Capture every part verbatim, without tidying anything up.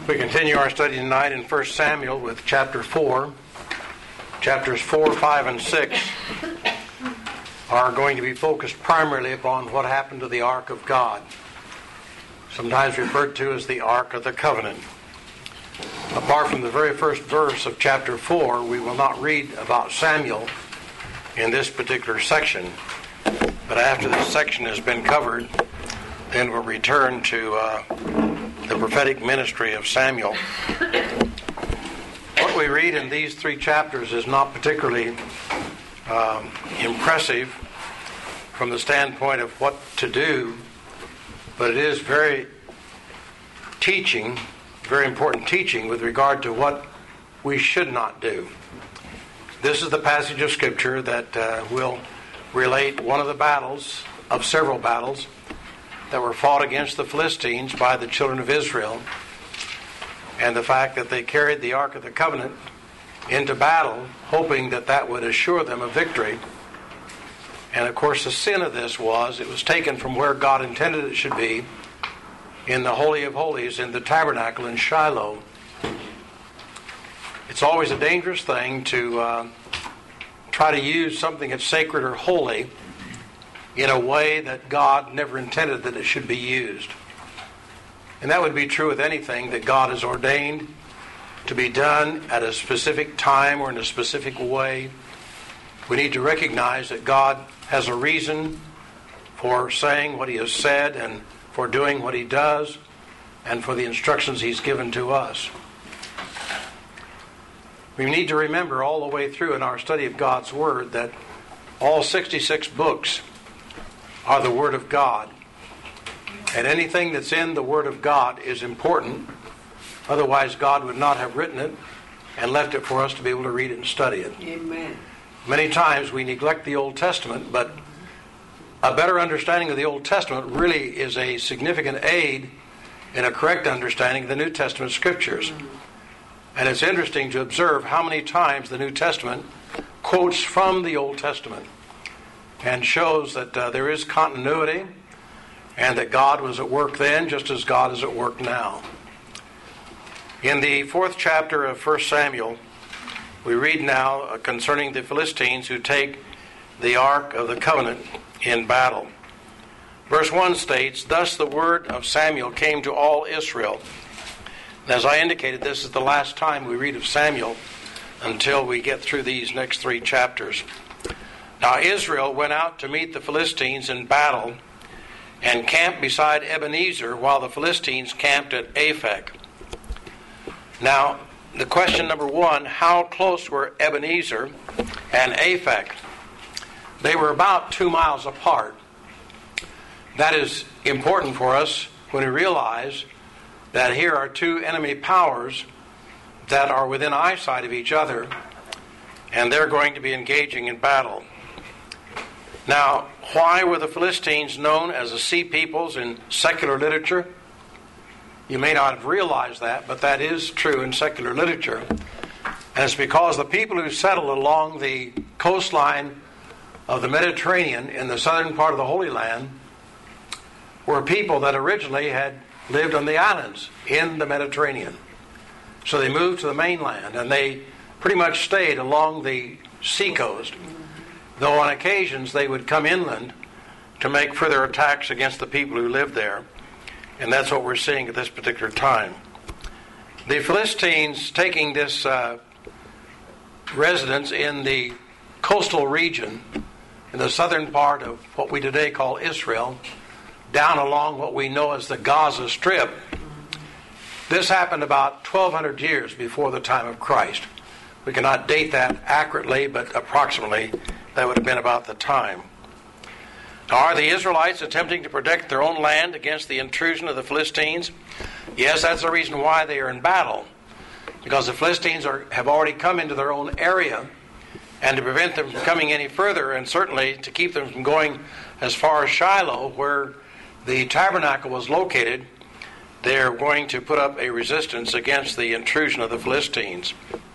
We continue our study tonight in First Samuel with chapter four. Chapters four, five, and six are going to be focused primarily upon what happened to the Ark of God, sometimes referred to as the Ark of the Covenant. Apart from the very first verse of chapter four, we will not read about Samuel in this particular section. But after this section has been covered, then we'll return to uh, the prophetic ministry of Samuel. What we read in these three chapters is not particularly um, impressive from the standpoint of what to do, but it is very teaching, very important teaching with regard to what we should not do. This is the passage of Scripture that uh, will relate one of the battles, of several battles, that were fought against the Philistines by the children of Israel, and the fact that they carried the Ark of the Covenant into battle, hoping that that would assure them a victory. And of course the sin of this was, it was taken from where God intended it should be, in the Holy of Holies, in the tabernacle in Shiloh. It's always a dangerous thing to uh, try to use something that's sacred or holy in a way that God never intended that it should be used. And that would be true with anything that God has ordained to be done at a specific time or in a specific way. We need to recognize that God has a reason for saying what He has said and for doing what He does and for the instructions He's given to us. We need to remember all the way through in our study of God's Word that all sixty-six books are the Word of God. And anything that's in the Word of God is important. Otherwise, God would not have written it and left it for us to be able to read it and study it. Amen. Many times we neglect the Old Testament, but a better understanding of the Old Testament really is a significant aid in a correct understanding of the New Testament Scriptures. And it's interesting to observe how many times the New Testament quotes from the Old Testament and shows that uh, there is continuity and that God was at work then just as God is at work now. In the fourth chapter of First Samuel, we read now uh, concerning the Philistines who take the Ark of the Covenant in battle. Verse one states, "Thus the word of Samuel came to all Israel." And as I indicated, this is the last time we read of Samuel until we get through these next three chapters. "Now Israel went out to meet the Philistines in battle and camped beside Ebenezer while the Philistines camped at Aphek." Now, the question number one, how close were Ebenezer and Aphek? They were about two miles apart. That is important for us when we realize that here are two enemy powers that are within eyesight of each other, and they're going to be engaging in battle. Now, why were the Philistines known as the Sea Peoples in secular literature? You may not have realized that, but that is true in secular literature. And it's because the people who settled along the coastline of the Mediterranean in the southern part of the Holy Land were people that originally had lived on the islands in the Mediterranean. So they moved to the mainland, and they pretty much stayed along the seacoast, though on occasions they would come inland to make further attacks against the people who lived there. And that's what we're seeing at this particular time. The Philistines taking this uh, residence in the coastal region, in the southern part of what we today call Israel, down along what we know as the Gaza Strip. This happened about twelve hundred years before the time of Christ. We cannot date that accurately, but approximately that would have been about the time. Now, are the Israelites attempting to protect their own land against the intrusion of the Philistines? Yes, that's the reason why they are in battle. Because the Philistines are, have already come into their own area, and to prevent them from coming any further, and certainly to keep them from going as far as Shiloh, where the tabernacle was located, they're going to put up a resistance against the intrusion of the Philistines.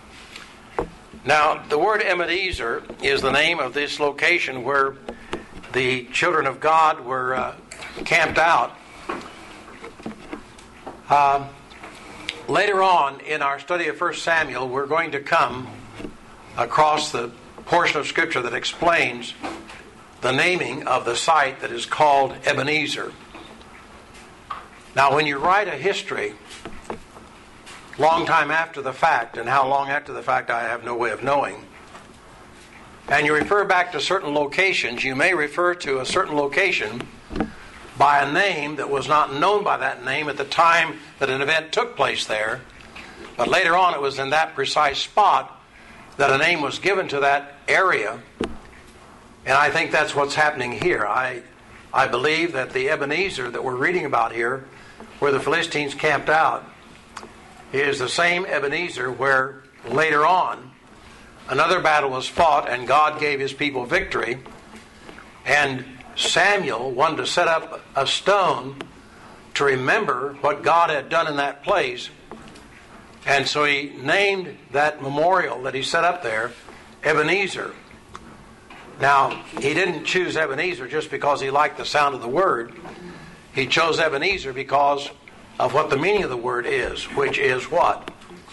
Now, the word Ebenezer is the name of this location where the children of God were uh, camped out. Um, later on in our study of First Samuel, we're going to come across the portion of Scripture that explains the naming of the site that is called Ebenezer. Now, when you write a history, long time after the fact, and how long after the fact I have no way of knowing, and you refer back to certain locations, you may refer to a certain location by a name that was not known by that name at the time that an event took place there, but later on it was in that precise spot that a name was given to that area. And I think that's what's happening here. I I believe that the Ebenezer that we're reading about here, where the Philistines camped out, is the same Ebenezer where later on another battle was fought and God gave His people victory. And Samuel wanted to set up a stone to remember what God had done in that place. And so he named that memorial that he set up there Ebenezer. Now, he didn't choose Ebenezer just because he liked the sound of the word. He chose Ebenezer because of what the meaning of the word is, which is what?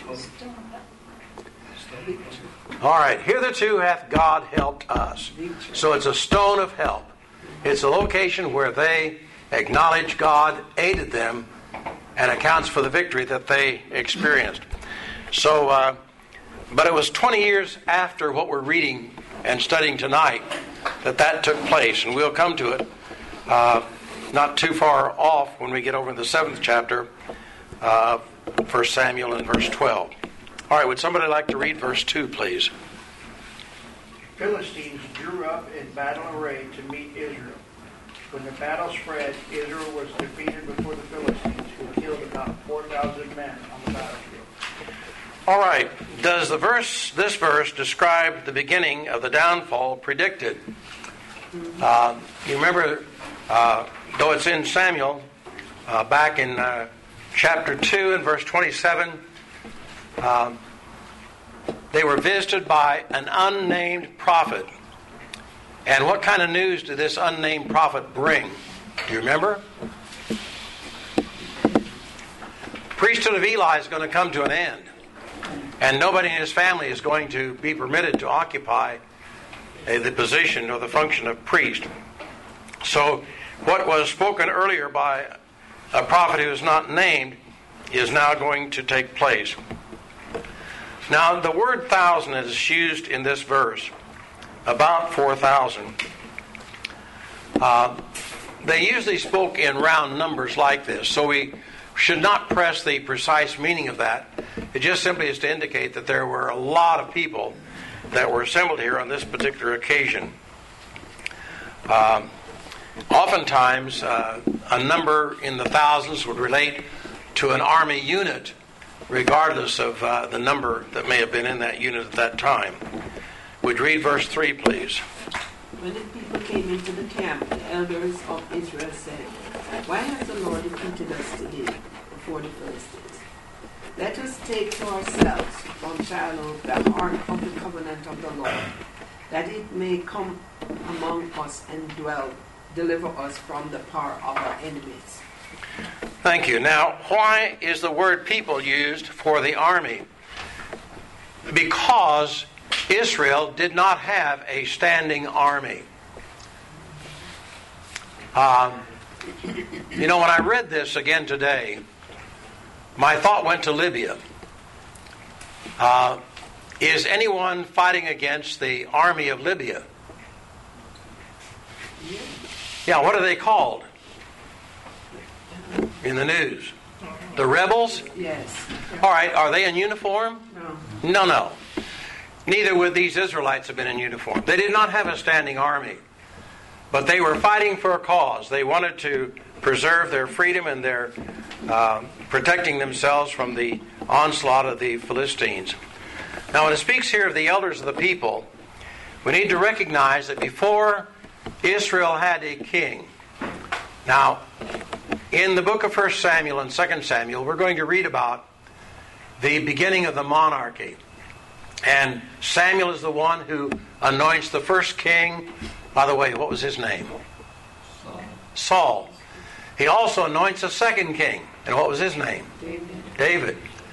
All right, hitherto hath God helped us. So it's a stone of help. It's a location where they acknowledge God aided them and accounts for the victory that they experienced. So, uh, but it was twenty years after what we're reading and studying tonight that that took place, and we'll come to it uh, not too far off when we get over in the seventh chapter, uh, First Samuel and verse twelve. All right, would somebody like to read verse two, please? Philistines drew up in battle array to meet Israel. When the battle spread, Israel was defeated before the Philistines, who killed about four thousand men on the battlefield. All right. Does the verse, this verse, describe the beginning of the downfall predicted? Uh, you remember, uh, though it's in Samuel, uh, back in uh, chapter two and verse twenty-seven, uh, they were visited by an unnamed prophet. And what kind of news did this unnamed prophet bring? Do you remember? Priesthood of Eli is going to come to an end. And nobody in his family is going to be permitted to occupy uh, the position or the function of priest. So what was spoken earlier by a prophet who is not named is now going to take place. Now, the word thousand is used in this verse, about four thousand. Uh, they usually spoke in round numbers like this, so we should not press the precise meaning of that. It just simply is to indicate that there were a lot of people that were assembled here on this particular occasion. Uh, oftentimes, uh, a number in the thousands would relate to an army unit, regardless of uh, the number that may have been in that unit at that time. Would you read verse three, please? When the people came into the camp, the elders of Israel said, "Why has the Lord defeated us today before the Philistines? Let us take to ourselves from Shiloh the ark of the covenant of the Lord, that it may come among us and dwell, deliver us from the power of our enemies." Thank you. Now, why is the word people used for the army? Because Israel did not have a standing army. Um, you know, when I read this again today, my thought went to Libya. Uh, is anyone fighting against the army of Libya? Yeah, what are they called in the news? The rebels? Yes. All right, are they in uniform? No. No, no. Neither would these Israelites have been in uniform. They did not have a standing army. But they were fighting for a cause. They wanted to preserve their freedom and their uh, protecting themselves from the onslaught of the Philistines. Now, when it speaks here of the elders of the people, we need to recognize that before Israel had a king. Now, in the book of First Samuel and Second Samuel, we're going to read about the beginning of the monarchy. And Samuel is the one who anoints the first king. By the way, what was his name? Saul. Saul. He also anoints a second king. And what was his name? David. David.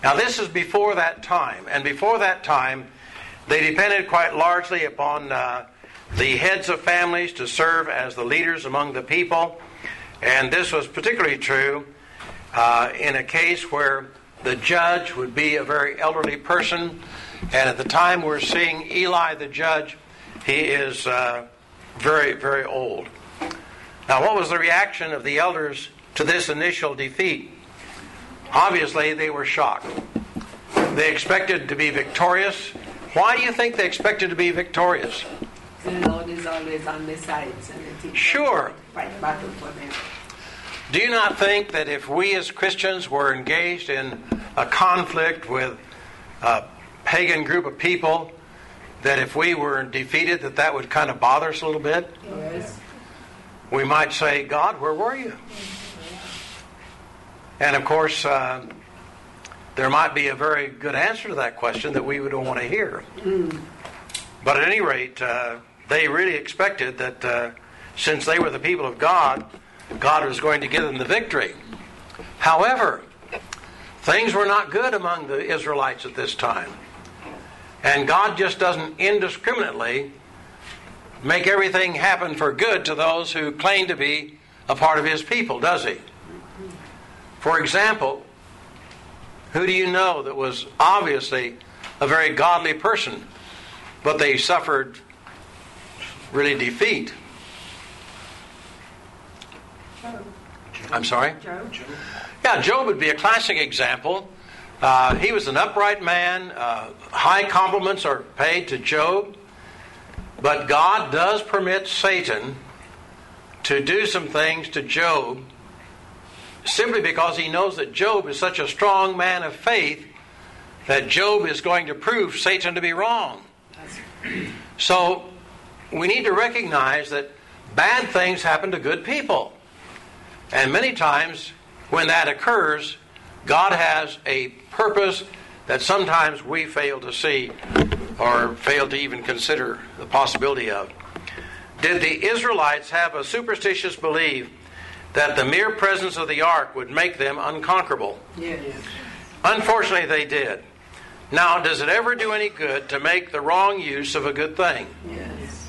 Now this is before that time, and before that time they depended quite largely upon uh, the heads of families to serve as the leaders among the people, and this was particularly true uh, in a case where the judge would be a very elderly person, and at the time we're seeing Eli the judge, he is uh, very, very old. Now what was the reaction of the elders to this initial defeat? Obviously they were shocked. They expected to be victorious. Why do you think they expected to be victorious? The Lord is always on their sides, and they think Sure. fight battle for them. Do you not think that if we as Christians were engaged in a conflict with a pagan group of people, that if we were defeated, that that would kind of bother us a little bit? Yes. We might say, God, where were you? And of course, uh, there might be a very good answer to that question that we would want to hear. Mm. But at any rate, uh, they really expected that uh, since they were the people of God, God was going to give them the victory. However, things were not good among the Israelites at this time. And God just doesn't indiscriminately make everything happen for good to those who claim to be a part of His people, does He? For example, who do you know that was obviously a very godly person, but they suffered really defeat? I'm sorry? Job. Yeah, Job would be a classic example. Uh, he was an upright man. Uh, high compliments are paid to Job. But God does permit Satan to do some things to Job simply because He knows that Job is such a strong man of faith that Job is going to prove Satan to be wrong. So we need to recognize that bad things happen to good people. And many times when that occurs, God has a purpose that sometimes we fail to see or fail to even consider the possibility of. Did the Israelites have a superstitious belief that the mere presence of the ark would make them unconquerable? Yes. Unfortunately, they did. Now, does it ever do any good to make the wrong use of a good thing? Yes.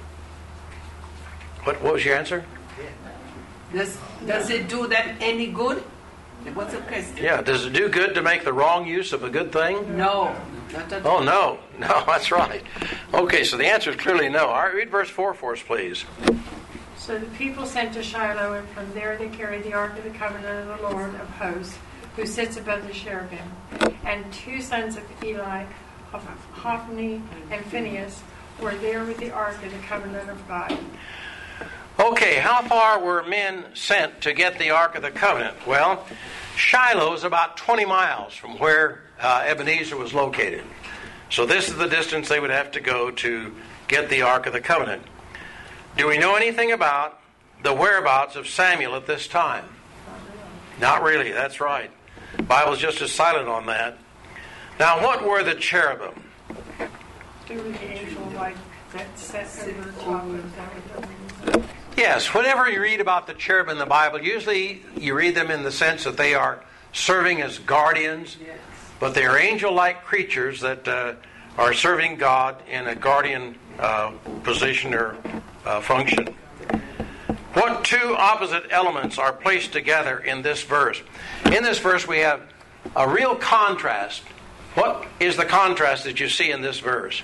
What, what was your answer? Does, does it do them any good? What's the question? Yeah, does it do good to make the wrong use of a good thing? No. Not at all. Oh, no. No, that's right. Okay, so the answer is clearly no. All right, read verse four for us, please. So the people sent to Shiloh, and from there they carried the ark of the covenant of the Lord of hosts, who sits above the cherubim. And two sons of Eli, of Hophni and Phinehas, were there with the ark of the covenant of God. Okay, how far were men sent to get the Ark of the Covenant? Well, Shiloh is about twenty miles from where uh, Ebenezer was located. So this is the distance they would have to go to get the Ark of the Covenant. Do we know anything about the whereabouts of Samuel at this time? Not really, that's right. The Bible's just as silent on that. Now, what were the cherubim? They were the angel like that sat over the top of that. Yes, whenever you read about the cherubim in the Bible, usually you read them in the sense that they are serving as guardians, Yes. but they are angel-like creatures that uh, are serving God in a guardian uh, position or uh, function. What two opposite elements are placed together in this verse? In this verse we have a real contrast. What is the contrast that you see in this verse?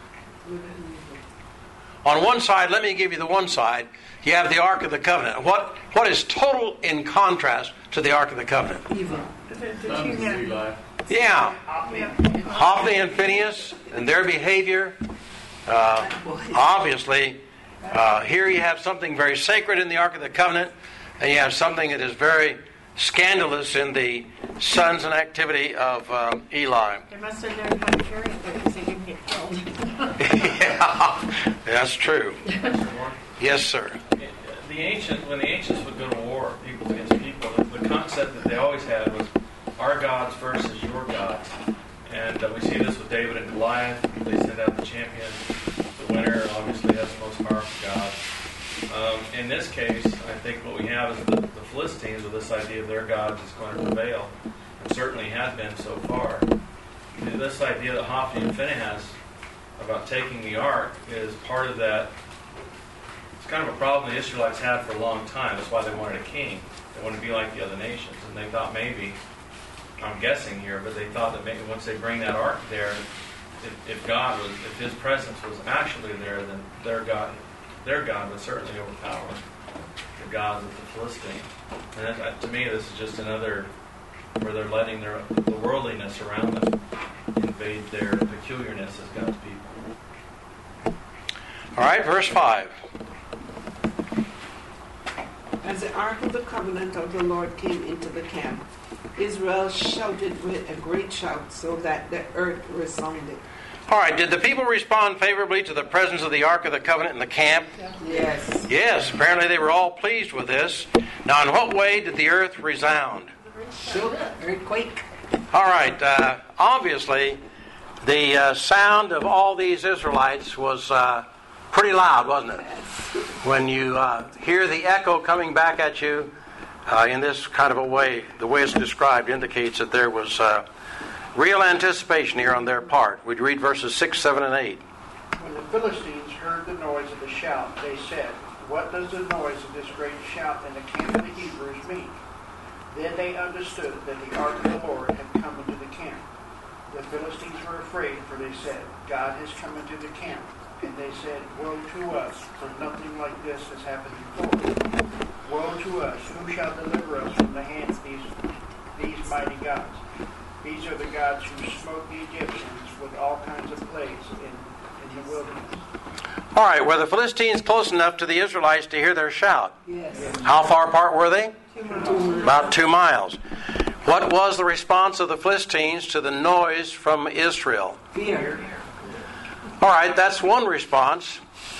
On one side, let me give you the one side. You have the Ark of the Covenant. What what is total in contrast to the Ark of the Covenant? Evil. The, the two men. Yeah, Yeah. Hophni and Phinehas and their behavior. Uh, obviously, uh, here you have something very sacred in the Ark of the Covenant, and you have something that is very scandalous in the sons and activity of uh, Eli. They must have known how to carry it because they didn't get killed. Yeah, that's true. Yes, sir. The ancient, when the ancients would go to war, people against people, the, the concept that they always had was our gods versus your gods. And uh, we see this with David and Goliath. They send out the champion. The winner obviously has the most powerful god. Um, in this case, I think what we have is the, the Philistines with this idea of their gods is going to prevail. certainly had been so far. This idea that Hophni and Phinehas about taking the ark is part of that. It's kind of a problem the Israelites had for a long time. That's why they wanted a king. They wanted to be like the other nations. And they thought maybe, I'm guessing here, but they thought that maybe once they bring that ark there, if, if God was, if His presence was actually there, then their God, their God would certainly overpower the gods of the Philistines. And that, to me, this is just another where they're letting their the worldliness around them invade their peculiarness as God's people. All right, verse five. As the ark of the covenant of the Lord came into the camp, Israel shouted with a great shout so that the earth resounded. All right, did the people respond favorably to the presence of the Ark of the Covenant in the camp? Yes. Yes, apparently they were all pleased with this. Now, in what way did the earth resound? Shook, earthquake. All right, uh, obviously, the uh, sound of all these Israelites was uh, pretty loud, wasn't it? When you uh, hear the echo coming back at you uh, in this kind of a way, the way it's described indicates that there was uh, real anticipation here on their part. We'd read verses six, seven, and eight. When the Philistines heard the noise of the shout, they said, "What does the noise of this great shout in the camp of the Hebrews mean?" Then they understood that the ark of the Lord had come into the camp. The Philistines were afraid, for they said, "God has come into the camp." And they said, "Woe to us, for nothing like this has happened before. Woe to us, who shall deliver us from the hand of these, these mighty gods? These are the gods who smote the Egyptians with all kinds of plagues in, in the wilderness." All right, were the Philistines close enough to the Israelites to hear their shout? Yes. How far apart were they? Two miles. About two miles. What was the response of the Philistines to the noise from Israel? Fear. All right, that's one response.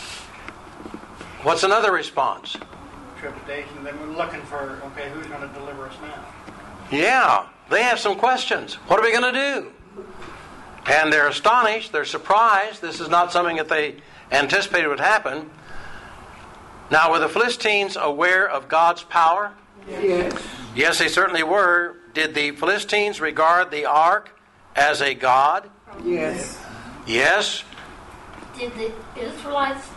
What's another response? Trepidation. They were looking for, okay, who's going to deliver us now? Yeah, they have some questions. What are we going to do? And they're astonished, they're surprised. This is not something that they anticipated would happen. Now, were the Philistines aware of God's power? Yes. Yes, they certainly were. Did the Philistines regard the ark as a god? Yes. Yes. Did the Israelites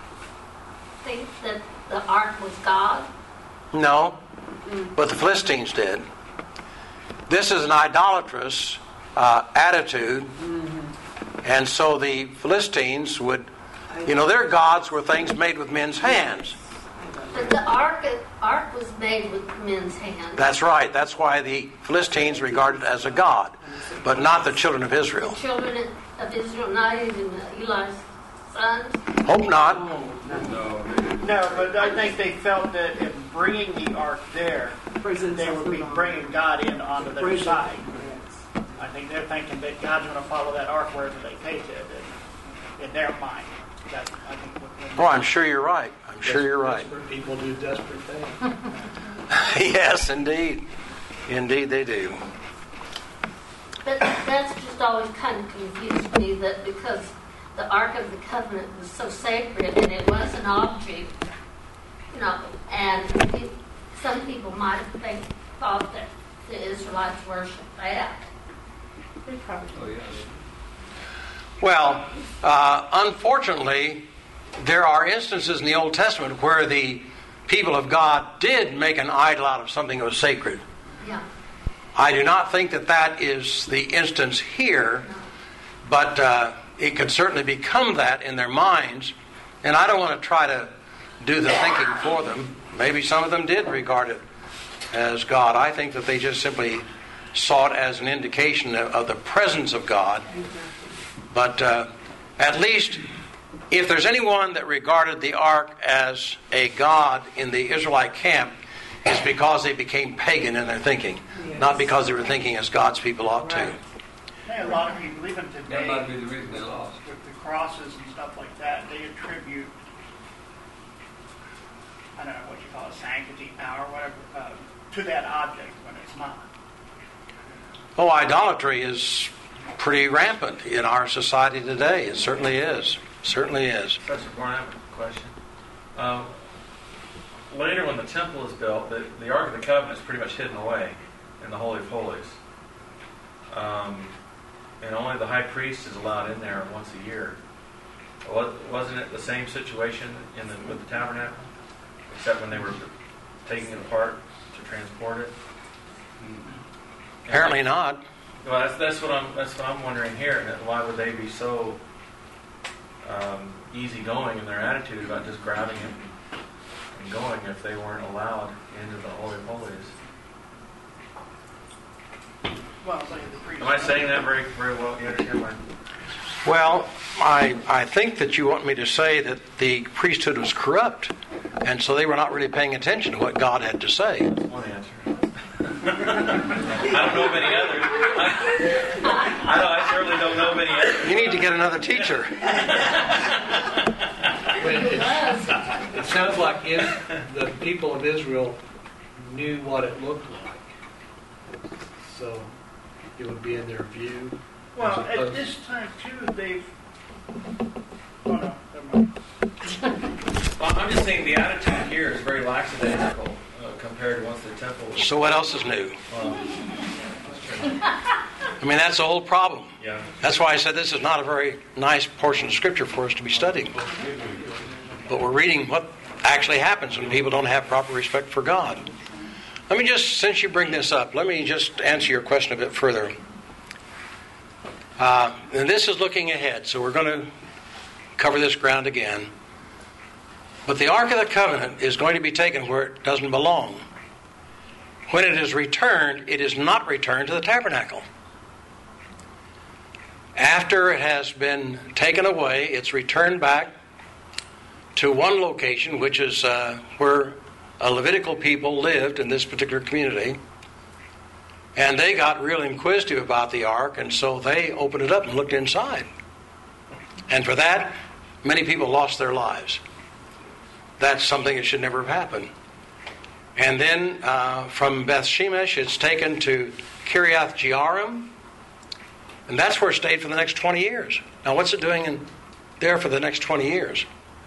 think that the ark was God? No. But the Philistines did. This is an idolatrous uh, attitude. And so the Philistines would, you know, their gods were things made with men's hands. But the ark, ark was made with men's hands. That's right. That's why the Philistines regarded it as a god, but not the children of Israel. The children of Israel, not even Eli's sons. Hope not. No. No, but I think they felt that in bringing the ark there, Presence they of would the be Lord. bringing God in onto their Presence. side. Yes. I think they're thinking that God's going to follow that ark wherever they take it, and in their mind. That, I think, what Oh, I'm sure you're right. I'm sure you're right. Desperate people do desperate things. Yes, indeed. Indeed they do. But that's just always kind of confused me, that because the Ark of the Covenant was so sacred and it was an object, you know, and pe- some people might have think, thought that the Israelites worshiped that. They probably Well, uh, unfortunately, there are instances in the Old Testament where the people of God did make an idol out of something that was sacred. Yeah. I do not think that that is the instance here, but uh, it could certainly become that in their minds. And I don't want to try to do the thinking for them. Maybe some of them did regard it as God. I think that they just simply saw it as an indication of, of the presence of God. But uh, at least, if there's anyone that regarded the ark as a god in the Israelite camp, it's because they became pagan in their thinking, Yes. not because they were thinking as God's people ought to. I think a lot of people, even That today, might be the reason they lost. with the crosses and stuff like that, they attribute, I don't know what you call it, sanctity, power, whatever, uh, to that object when it's not. Oh, idolatry is pretty rampant in our society today. It certainly is. Certainly is. Professor Bourne, I have a question. Um, later, when the temple is built, the, the Ark of the Covenant is pretty much hidden away in the Holy of Holies. um, and only the high priest is allowed in there once a year. Wa- Wasn't it the same situation in the, with the tabernacle? Except when they were taking it apart to transport it? Apparently not. Well, that's, that's what I'm that's what I'm wondering here. And why would they be so um, easygoing in their attitude about just grabbing it and going if they weren't allowed into the Holy of Holies? Well, like the priest. Am I saying that very very well? You understand my? Well, I, I think that you want me to say that the priesthood was corrupt, and so they were not really paying attention to what God had to say. One answer. I don't know of any others. I, I, know, I certainly don't know of any others. You need to get another teacher. Well, it, it sounds like if the people of Israel knew what it looked like, so it would be in their view. Well, as at opposed- this time, too, they've... Oh, no, never mind. Well, I'm just saying the attitude here is very lackadaisical uh, compared to once the temple was. So what else is new? Well, I mean, that's the whole problem. yeah. That's why I said this is not a very nice portion of Scripture for us to be studying. But we're reading what actually happens when people don't have proper respect for God. Let me just, since you bring this up, let me just answer your question a bit further. Uh, and this is looking ahead, so we're going to cover this ground again. But the Ark of the Covenant is going to be taken where it doesn't belong. When it is returned, it is not returned to the tabernacle. After it has been taken away, it's returned back to one location, which is uh, where a Levitical people lived in this particular community. And they got real inquisitive about the ark, and so they opened it up and looked inside. And for that, many people lost their lives. That's something that should never have happened. And then uh, from Beth Shemesh, it's taken to Kiriath Jearim, and that's where it stayed for the next twenty years. Now, what's it doing in there for the next twenty years?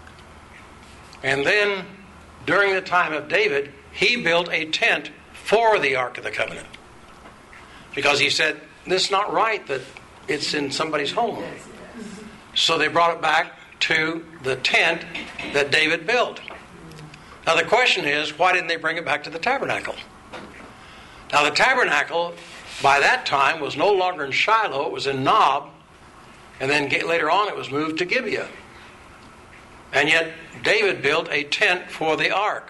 And then, during the time of David, he built a tent for the Ark of the Covenant. Because he said, this is not right that it's in somebody's home. So they brought it back to the tent that David built. Now the question is, why didn't they bring it back to the tabernacle? Now the tabernacle, by that time, was no longer in Shiloh, it was in Nob, and then later on it was moved to Gibeah. And yet David built a tent for the ark.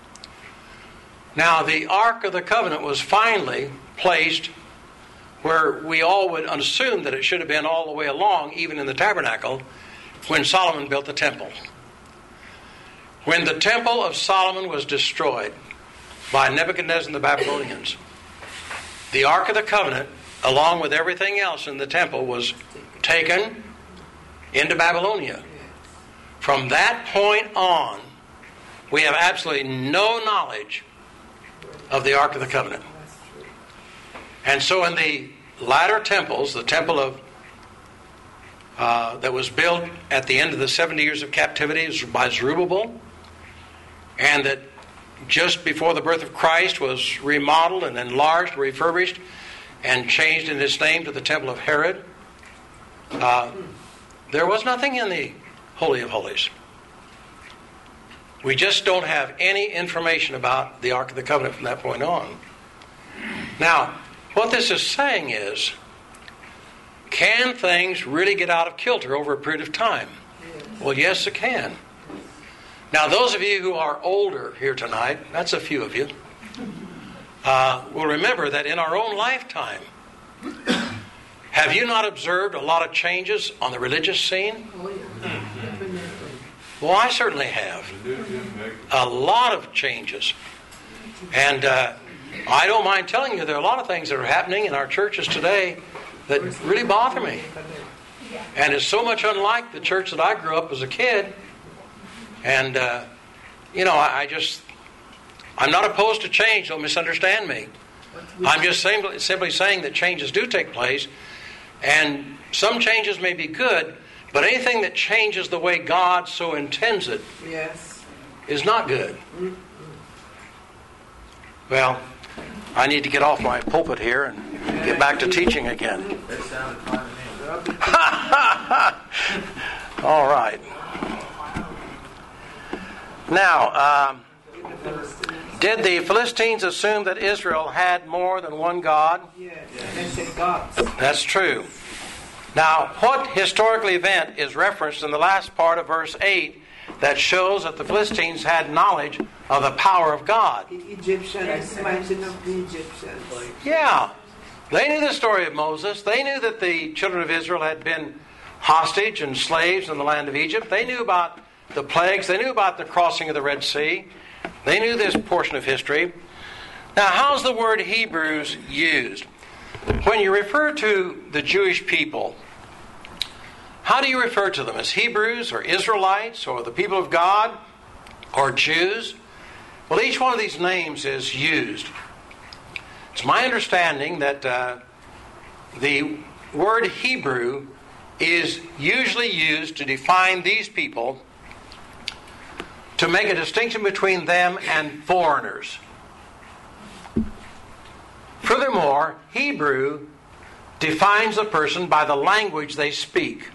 Now the Ark of the Covenant was finally placed where we all would assume that it should have been all the way along, even in the tabernacle, when Solomon built the temple. When the temple of Solomon was destroyed by Nebuchadnezzar and the Babylonians, the Ark of the Covenant, along with everything else in the temple, was taken into Babylonia. From that point on, we have absolutely no knowledge of the Ark of the Covenant. And so in the latter temples, the temple of uh, that was built at the end of the seventy years of captivity by Zerubbabel, and that just before the birth of Christ was remodeled and enlarged, refurbished, and changed in its name to the temple of Herod, uh, there was nothing in the Holy of Holies. We just don't have any information about the Ark of the Covenant from that point on. Now, what this is saying is, can things really get out of kilter over a period of time? Well, yes, it can. Now, those of you who are older here tonight, that's a few of you, uh, will remember that in our own lifetime, have you not observed a lot of changes on the religious scene? Oh, yeah. Definitely. Well, I certainly have. A lot of changes. And uh, I don't mind telling you there are a lot of things that are happening in our churches today that really bother me. And it's so much unlike the church that I grew up as a kid. And, uh, you know, I, I just, I'm not opposed to change. Don't misunderstand me. I'm just simply, simply saying that changes do take place. And some changes may be good, but anything that changes the way God so intends it Yes. is not good. Well, I need to get off my pulpit here and Get back to teaching again. That sounded fine to me. All right. Now, um, did the Philistines assume that Israel had more than one God? Yes, they said gods. That's true. Now, what historical event is referenced in the last part of verse eight that shows that the Philistines had knowledge of the power of God? The Egyptians, smashing of the Egyptians. Yeah. They knew the story of Moses. They knew that the children of Israel had been hostage and slaves in the land of Egypt. They knew about the plagues. They knew about the crossing of the Red Sea. They knew this portion of history. Now, how's the word Hebrews used? When you refer to the Jewish people, how do you refer to them? As Hebrews or Israelites or the people of God or Jews? Well, each one of these names is used. It's my understanding that uh, the word Hebrew is usually used to define these people, to make a distinction between them and foreigners. Furthermore, Hebrew defines a person by the language they speak.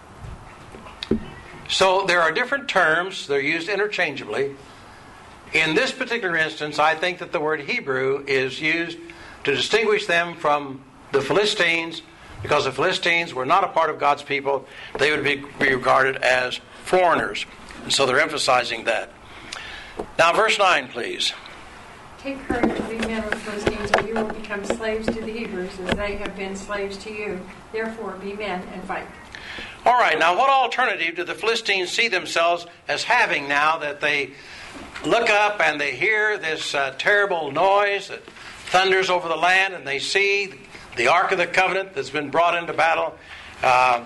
So there are different terms, they're used interchangeably. In this particular instance, I think that the word Hebrew is used to distinguish them from the Philistines, because the Philistines were not a part of God's people. They would be, be regarded as foreigners. And so they're emphasizing that. Now, verse nine, please. Take courage to be men of the Philistines, or you will become slaves to the Hebrews, as they have been slaves to you. Therefore, be men and fight. All right, now what alternative do the Philistines see themselves as having now that they look up and they hear this uh, terrible noise that thunders over the land, and they see the Ark of the Covenant that's been brought into battle? Uh,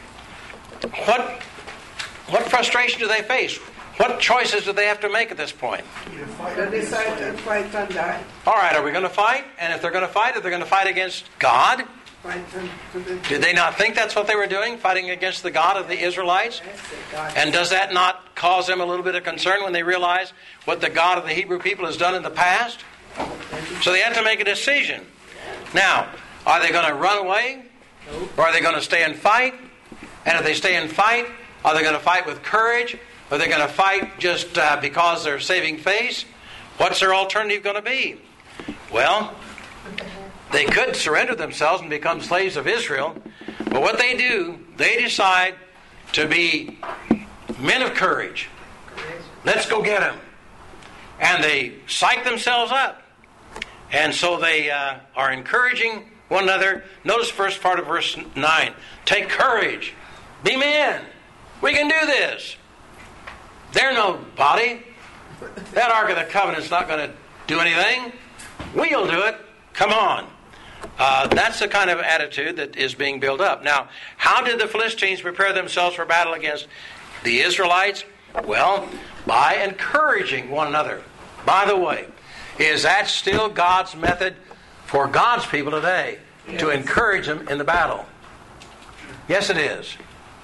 what, what frustration do they face? What choices do they have to make at this point? They decide to fight and die. All right, are we going to fight? And if they're going to fight, are they going to fight against God? Fight to the Did they not think that's what they were doing, fighting against the God of the Israelites? And does that not cause them a little bit of concern when they realize what the God of the Hebrew people has done in the past? So they have to make a decision. Now, are they going to run away? Or are they going to stay and fight? And if they stay and fight, are they going to fight with courage? Are they going to fight just uh, because they're saving face? What's their alternative going to be? Well, they could surrender themselves and become slaves of Israel. But what they do, they decide to be men of courage. Let's go get them. And they psych themselves up. And so they uh, are encouraging one another. Notice the first part of verse nine. Take courage. Be men. We can do this. They're nobody. That Ark of the Covenant is not going to do anything. We'll do it. Come on. Uh, that's the kind of attitude that is being built up. Now, how did the Philistines prepare themselves for battle against the Israelites? Well, by encouraging one another. By the way, is that still God's method for God's people today? Yes. To encourage them in the battle? Yes, it is.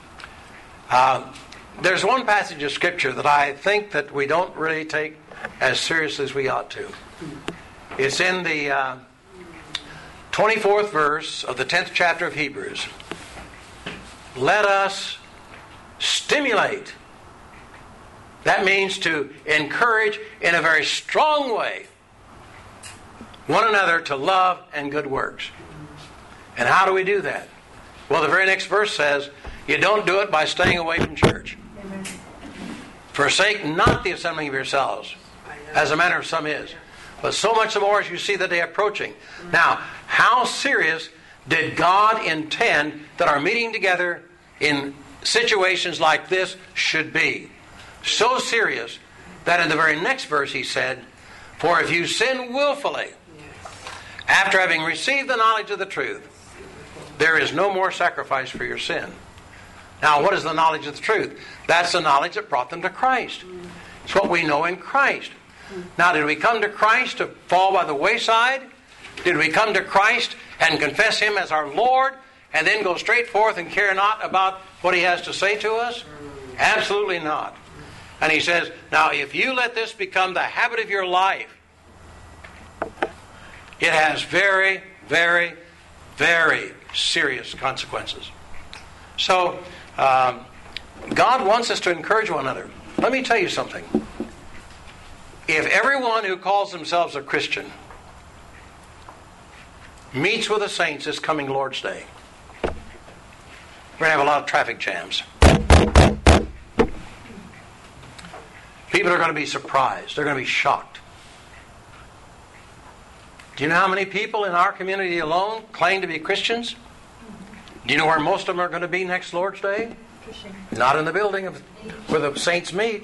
Uh, there's one passage of Scripture that I think that we don't really take as seriously as we ought to. It's in the uh, twenty-fourth verse of the tenth chapter of Hebrews. Let us stimulate. That means to encourage in a very strong way one another to love and good works. And how do we do that? Well, the very next verse says, you don't do it by staying away from church. Amen. Forsake not the assembling of yourselves, as a manner of some is. But so much the more as you see the day approaching. Now, how serious did God intend that our meeting together in situations like this should be? So serious that in the very next verse he said, for if you sin willfully, after having received the knowledge of the truth, there is no more sacrifice for your sin. Now, what is the knowledge of the truth? That's the knowledge that brought them to Christ. It's what we know in Christ. Now, did we come to Christ to fall by the wayside? Did we come to Christ and confess Him as our Lord and then go straight forth and care not about what He has to say to us? Absolutely not. And He says, now if you let this become the habit of your life, it has very, very Very serious consequences. So, um, God wants us to encourage one another. Let me tell you something. If everyone who calls themselves a Christian meets with the saints this coming Lord's Day, we're going to have a lot of traffic jams. People are going to be surprised. They're going to be shocked. Do you know how many people in our community alone claim to be Christians? Do you know where most of them are going to be next Lord's Day? Not in the building of, where the saints meet.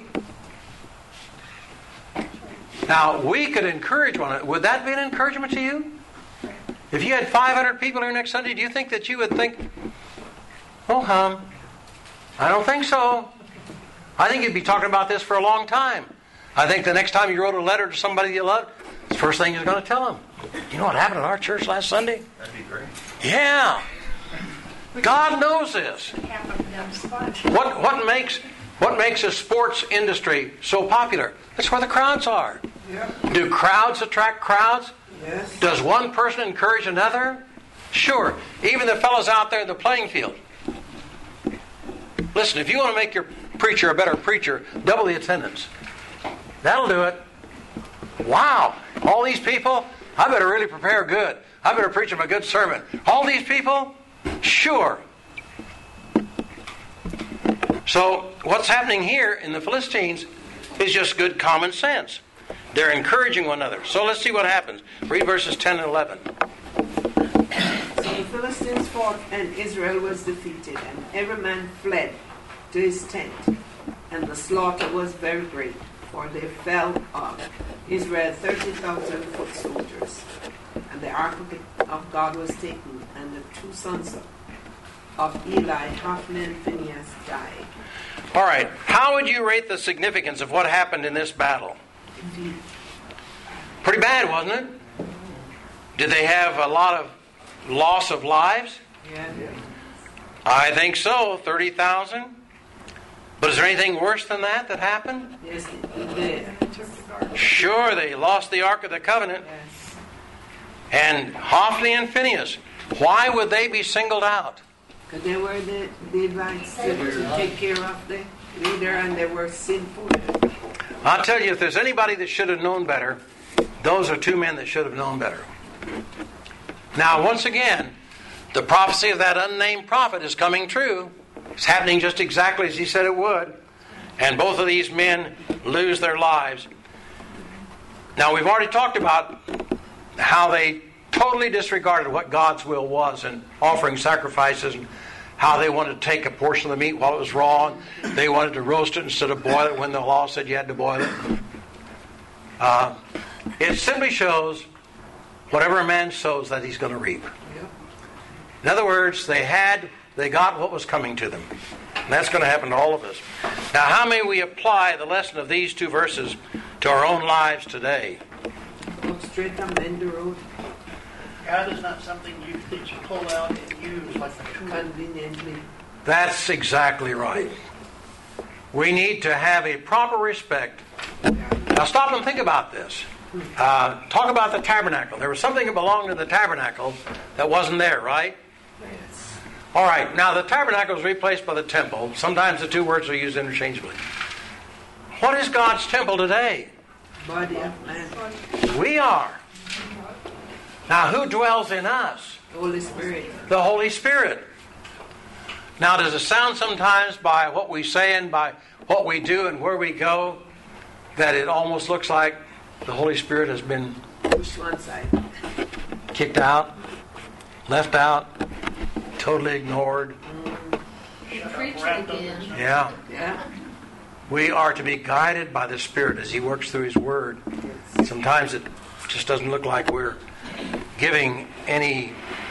Now, we could encourage one another. Would that be an encouragement to you? If you had five hundred people here next Sunday, do you think that you would think, oh, hum, I don't think so. I think you'd be talking about this for a long time. I think the next time you wrote a letter to somebody you loved, the first thing you're going to tell them, you know what happened at our church last Sunday? That'd be great. Yeah. God knows this. What what makes what makes the sports industry so popular? That's where the crowds are. Yeah. Do crowds attract crowds? Yes. Does one person encourage another? Sure. Even the fellows out there in the playing field. Listen, if you want to make your preacher a better preacher, double the attendance. That'll do it. Wow. All these people, I better really prepare good. I better preach them a good sermon. All these people? Sure. So, what's happening here in the Philistines is just good common sense. They're encouraging one another. So let's see what happens. Read verses ten and eleven. So the Philistines fought, and Israel was defeated, and every man fled to his tent. And the slaughter was very great, for they fell of Israel thirty thousand foot soldiers. And the ark of, the, of God was taken, and the two sons of, of Eli, Hophni and Phinehas, died. All right. How would you rate the significance of what happened in this battle? Pretty bad, wasn't it? Did they have a lot of loss of lives? Yeah. I think so, thirty thousand. But is there anything worse than that that happened? Yes, they did. Sure, they lost the Ark of the Covenant. Yes. And Hophni and Phinehas, why would they be singled out? Because they were the Levites to, to take care of the leader, and they were sinful. I'll tell you, if there's anybody that should have known better, those are two men that should have known better. Now, once again, the prophecy of that unnamed prophet is coming true. It's happening just exactly as he said it would. And both of these men lose their lives. Now, we've already talked about how they totally disregarded what God's will was in offering sacrifices, and how they wanted to take a portion of the meat while it was raw. They wanted to roast it instead of boil it when the law said you had to boil it. Uh, it simply shows whatever a man sows, that he's going to reap. In other words, they had, they got what was coming to them. And that's going to happen to all of us. Now, how may we apply the lesson of these two verses to our own lives today? Look straight down the road. God is not something you that you pull out and use like a tool. Conveniently. That's exactly right. We need to have a proper respect. Now stop and think about this. Uh, talk about the tabernacle. There was something that belonged to the tabernacle that wasn't there, right? Yes. All right, now the tabernacle was replaced by the temple. Sometimes the two words are used interchangeably. What is God's temple today? Body of man. We are. Now, who dwells in us? The Holy Spirit. The Holy Spirit. Now, does it sound sometimes by what we say and by what we do and where we go that it almost looks like the Holy Spirit has been Push one side. kicked out, left out, totally ignored? You preach it again. Yeah. Yeah. We are to be guided by the Spirit as He works through His Word. Sometimes it just doesn't look like we're giving any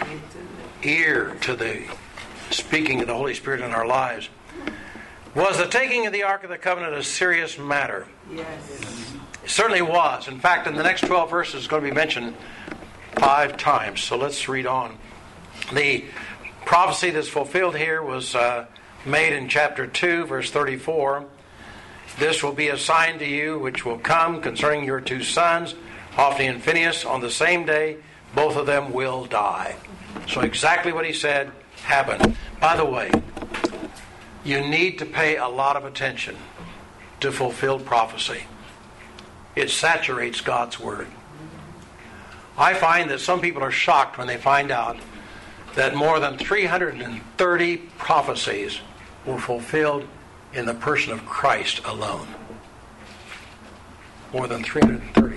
ear to the speaking of the Holy Spirit in our lives. Was the taking of the Ark of the Covenant a serious matter? Yes. It certainly was. In fact, in the next twelve verses, it's going to be mentioned five times. So let's read on. The prophecy that's fulfilled here was uh, made in chapter two, verse thirty-four. This will be a sign to you which will come concerning your two sons, Hophni and Phinehas. On the same day, both of them will die. So exactly what he said happened. By the way, you need to pay a lot of attention to fulfilled prophecy. It saturates God's Word. I find that some people are shocked when they find out that more than three hundred thirty prophecies were fulfilled in the person of Christ alone. More than three hundred thirty.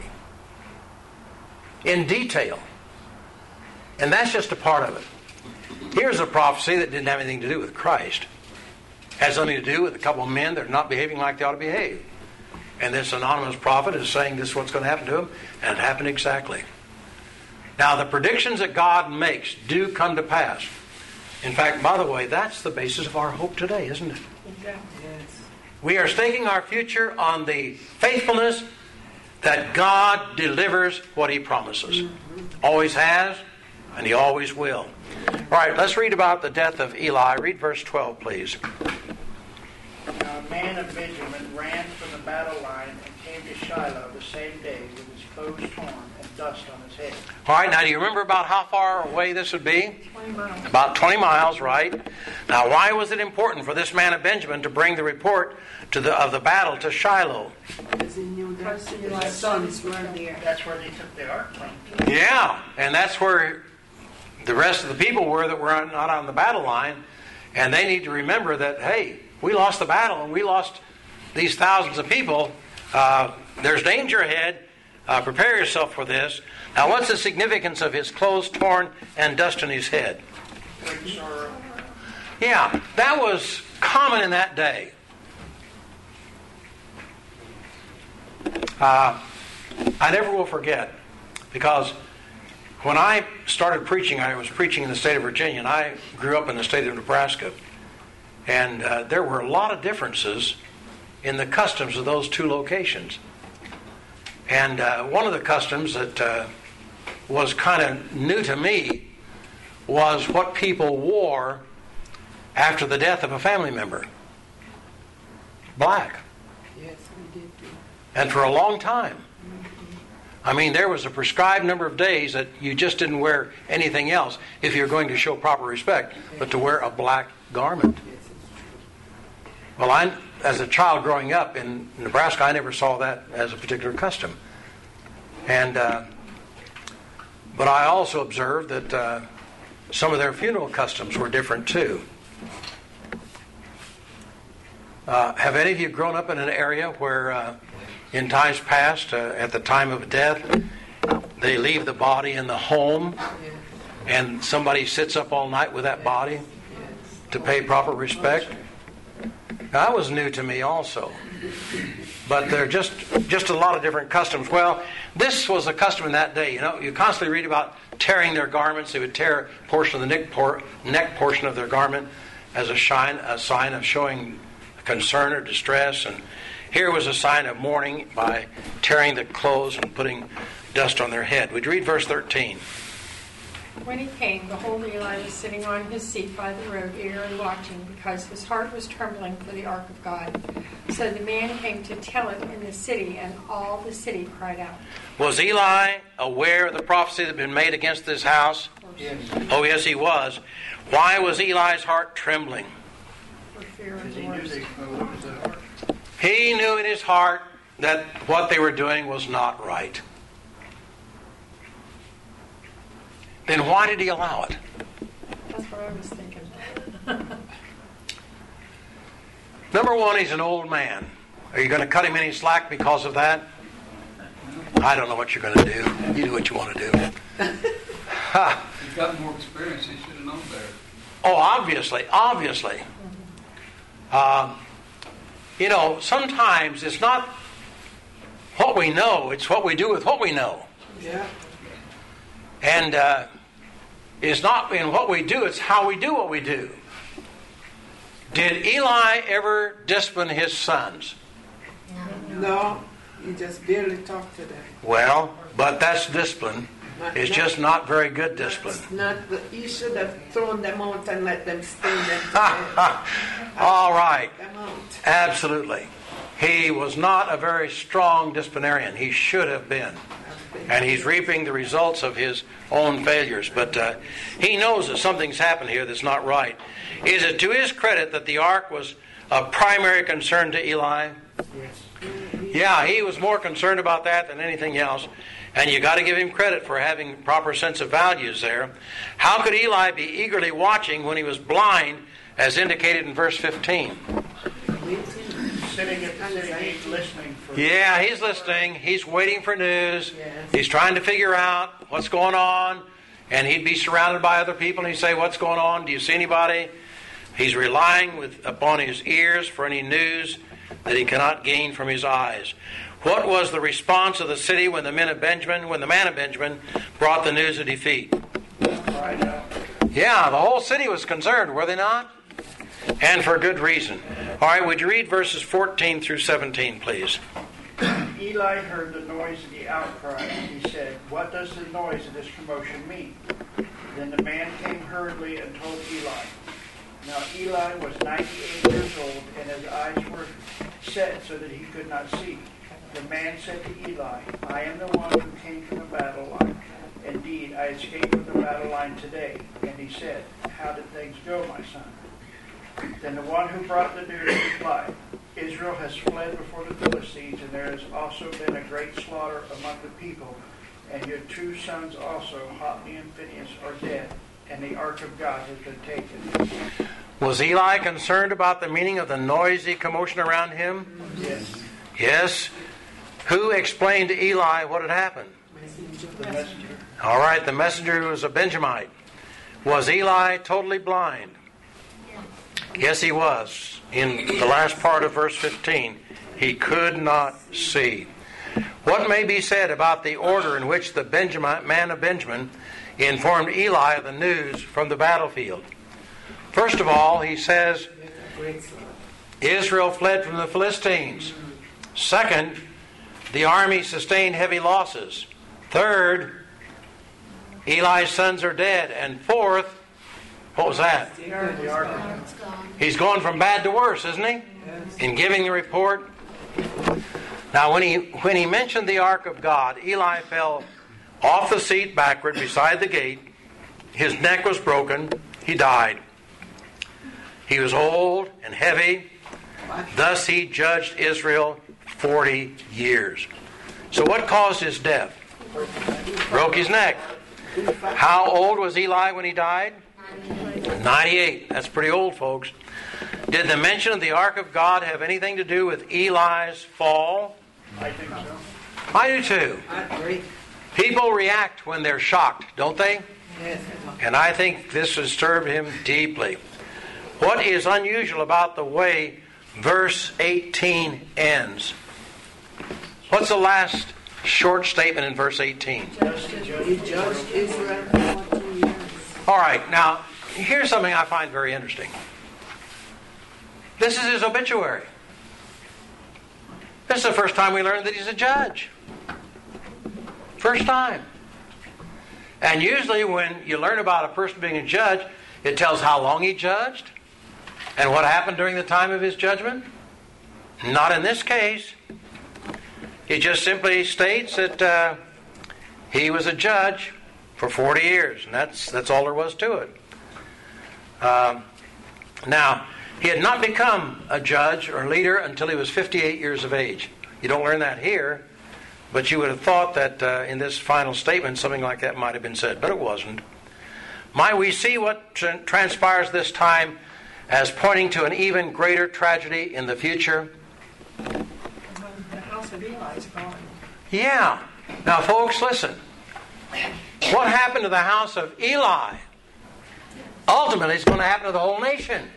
In detail. And that's just a part of it. Here's a prophecy that didn't have anything to do with Christ. It has something to do with a couple of men that are not behaving like they ought to behave. And this anonymous prophet is saying this is what's going to happen to them, and it happened exactly. Now, the predictions that God makes do come to pass. In fact, by the way, that's the basis of our hope today, isn't it? Yes. We are staking our future on the faithfulness that God delivers what He promises. Always has, and He always will. All right, let's read about the death of Eli. Read verse twelve, please. Now a man of Benjamin ran from the battle line and came to Shiloh the same day with his clothes torn and dust on his head. All right, now do you remember about how far away this would be? twenty miles. About twenty miles, right? Now, why was it important for this man of Benjamin to bring the report to the of the battle to Shiloh? Because he knew that his sons were there. That's where they took the ark from. Yeah, and that's where the rest of the people were that were not on the battle line. And they need to remember that, hey, we lost the battle and we lost these thousands of people. Uh, there's danger ahead. Uh, prepare yourself for this. Now, what's the significance of his clothes torn and dust on his head? Great sorrow. Yeah, that was common in that day. Uh, I never will forget, because when I started preaching, I was preaching in the state of Virginia, and I grew up in the state of Nebraska. And uh, there were a lot of differences in the customs of those two locations. And uh, one of the customs that uh, was kind of new to me was what people wore after the death of a family member. Black. Yes, we did too. And for a long time. I mean, there was a prescribed number of days that you just didn't wear anything else if you're going to show proper respect, but to wear a black garment. Well, I, as a child growing up in Nebraska, I never saw that as a particular custom. And uh, but I also observed that uh, some of their funeral customs were different too. Uh, have any of you grown up in an area where uh, in times past, uh, at the time of death, they leave the body in the home and somebody sits up all night with that body to pay proper respect? Now, that was new to me also. But there are just, just a lot of different customs. Well, this was a custom in that day. You know, you constantly read about tearing their garments. They would tear a portion of the neck, por- neck portion of their garment as a, shine, a sign of showing concern or distress. And here was a sign of mourning by tearing the clothes and putting dust on their head. We'd read verse thirteen. When he came, behold, Eli was sitting on his seat by the road, eagerly watching, because his heart was trembling for the ark of God. So the man came to tell it in the city, and all the city cried out. Was Eli aware of the prophecy that had been made against this house? Yes. Oh, yes, he was. Why was Eli's heart trembling? For fear of Because the he knew worst. they were going to lose the ark. He knew in his heart that what they were doing was not right. Then why did he allow it? That's what I was thinking. Number one, he's an old man. Are you going to cut him any slack because of that? I don't know what you're going to do. You do what you want to do. He's got more experience. He should have known better. Oh, obviously, obviously. Um, you know, sometimes it's not what we know, it's what we do with what we know. Yeah. And uh, it's not in what we do, it's how we do what we do. Did Eli ever discipline his sons? No, you just barely talk to them. Well, but that's discipline. Not- It's not- just not very good discipline. It's not the, you should have thrown them out and let them stay there. to death. All right. Them out. Absolutely. He was not a very strong disciplinarian. He should have been. And he's reaping the results of his own failures. But uh, he knows that something's happened here that's not right. Is it to his credit that the ark was a primary concern to Eli? Yeah, he was more concerned about that than anything else. And you got to give him credit for having a proper sense of values there. How could Eli be eagerly watching when he was blind, as indicated in verse fifteen? Sitting at the city gate listening for... Yeah, he's listening. He's waiting for news. He's trying to figure out what's going on. And he'd be surrounded by other people and he'd say, what's going on? Do you see anybody? He's relying with, upon his ears for any news that he cannot gain from his eyes. What was the response of the city when the men of Benjamin, when the man of Benjamin brought the news of defeat? Yeah, the whole city was concerned, were they not? And for good reason. All right, would you read verses fourteen through seventeen, please? Eli heard the noise of the outcry, and he said, what does the noise of this commotion mean? Then the man came hurriedly and told Eli. Now Eli was ninety-eight years old, and his eyes were set so that he could not see. The man said to Eli, I am the one who came from the battle line. Indeed, I escaped from the battle line today. And he said, how did things go, my son? Then the one who brought the news replied, Israel has fled before the Philistines, and there has also been a great slaughter among the people. And your two sons also, Hophni and Phinehas, are dead, and the ark of God has been taken. Was Eli concerned about the meaning of the noisy commotion around him? Yes. Yes. Who explained to Eli what had happened? The messenger. All right, the messenger was a Benjamite. Was Eli totally blind? Yes, he was. In the last part of verse fifteen, he could not see. What may be said about the order in which the Benjamin, man of Benjamin informed Eli of the news from the battlefield? First of all, he says, Israel fled from the Philistines. Second, the army sustained heavy losses. Third, Eli's sons are dead. And fourth, what was that? He's going from bad to worse, isn't he? In giving the report. Now, when he when he mentioned the ark of God, Eli fell off the seat backward beside the gate. His neck was broken. He died. He was old and heavy. Thus he judged Israel forty years. So what caused his death? Broke his neck. How old was Eli when he died? ninety-eight. That's pretty old, folks. Did the mention of the ark of God have anything to do with Eli's fall? I think so. I do too. I agree. People react when they're shocked, don't they? Yes. And I think this disturbed him deeply. What is unusual about the way verse eighteen ends? What's the last short statement in verse eighteen? He judged Israel for two years. All right, now, here's something I find very interesting. This is his obituary. This is the first time we learned that he's a judge. First time. And usually when you learn about a person being a judge, it tells how long he judged and what happened during the time of his judgment. Not in this case. It just simply states that uh, he was a judge for forty years, and that's that's all there was to it. Um, now, he had not become a judge or leader until he was fifty-eight years of age. You don't learn that here, but you would have thought that uh, in this final statement something like that might have been said, but it wasn't. Might we see what tra- transpires this time as pointing to an even greater tragedy in the future? The house of Eli is gone. Yeah. Now, folks, listen. What happened to the house of Eli ultimately is going to happen to the whole nation.